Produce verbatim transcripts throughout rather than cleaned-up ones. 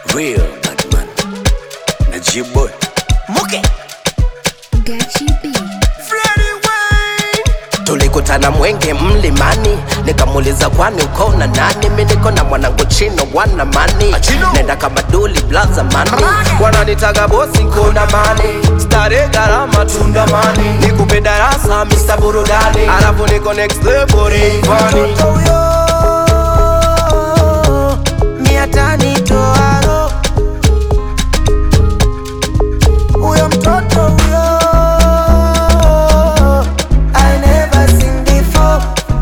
Real Batman na G-Boy Muke Gachi B. Freddy Wayne. Tulikutana Mwenge mlimani, nikamuliza kwani uko na nani? Mimi niko na mwanangu Chino wana mani, nenda kama Duli blaza mani, wananitaga bosi kuna mani, stare garama tunda mani, nikupe darasa mister Burudani, alafu niko next level rivani. Mtoto huyo miatani toaro, huyo mtoto huyo I never seen before.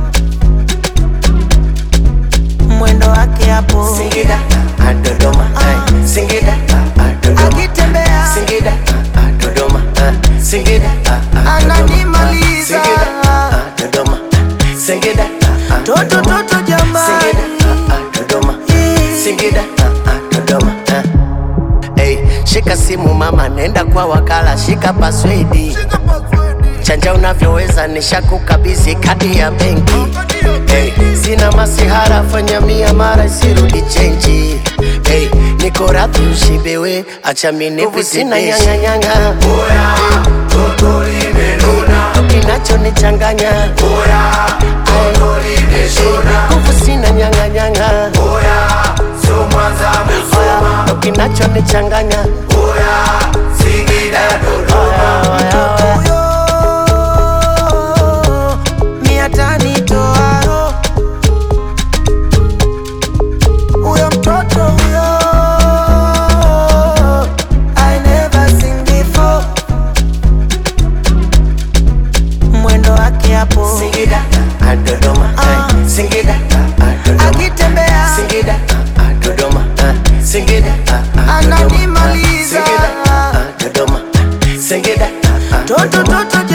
Mwendo wake hapo Singida, ah, Dodoma, ah, Singida, ah, ah, Dodoma, akitembea Singida, ah, ah, Dodoma, ah, Singida, ah, ah, ananimaliza. Singida, ah, Dodoma, Singida, ah, ah, Toto Dodoma, toto jamani, Singida, ah, ah, Dodoma, Singida, ah, ah, Dodoma, ah. Hey, shika simu mama, nenda kwa wakala, shika password, chanja unavyoweza, nishakukabidhi kadi ya benki. Hey, sina masihara, fanya mia mara isirudi chenji. Hey, niko radhi ushibewe, acha minipi sina nyanga nyanga. Oya, toto limenona, kinacho nichanganya. Oya, toto limeshona, nguvu sina nyanga nyanga. Oya, sio Mwanza Musoma, kinacho nichanganya. Oya, Singida Dodoma. mtoto huyo miatani toaro, huyo mtoto huyo I never seen before. Mwendo wake hapo Singida, ah, Dodoma, ah, Singida, ah, ah, Dodoma, akitembea Singida, ah, ah, Dodoma, ah, Singida, ah, ah, Dodoma, ananimaliza. Singida, ah, ah, Dodoma, Singida, ah, ah, Toto Dodoma. toto